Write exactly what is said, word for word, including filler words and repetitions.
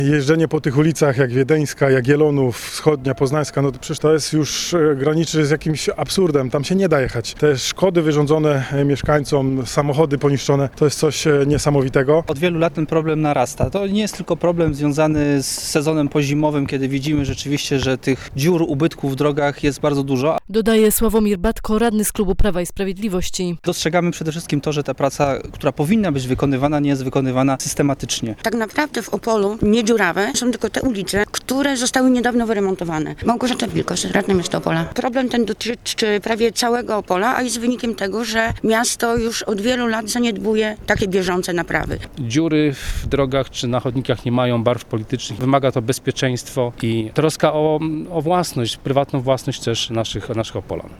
Jeżdżenie po tych ulicach jak Wiedeńska, Jagiellonów, Wschodnia, Poznańska, no to przecież to jest już e, graniczy z jakimś absurdem. Tam się nie da jechać. Te szkody wyrządzone e, mieszkańcom, samochody poniszczone, to jest coś e, niesamowitego. Od wielu lat ten problem narasta. To nie jest tylko problem związany z sezonem pozimowym, kiedy widzimy rzeczywiście, że tych dziur, ubytków w drogach jest bardzo dużo. Dodaje Sławomir Batko, radny z klubu Prawa i Sprawiedliwości. Dostrzegamy przede wszystkim to, że ta praca, która powinna być wykonywana, nie jest wykonywana systematycznie. Tak naprawdę w Opolu nie dziurawe są tylko te ulice, które zostały niedawno wyremontowane. Małgorzata Wilkos, radna miasta Opola. Problem ten dotyczy prawie całego Opola, a jest wynikiem tego, że miasto już od wielu lat zaniedbuje takie bieżące naprawy. Dziury w drogach czy na chodnikach nie mają barw politycznych. Wymaga to bezpieczeństwo i troska o, o własność, prywatną własność też naszych, naszych Opolan.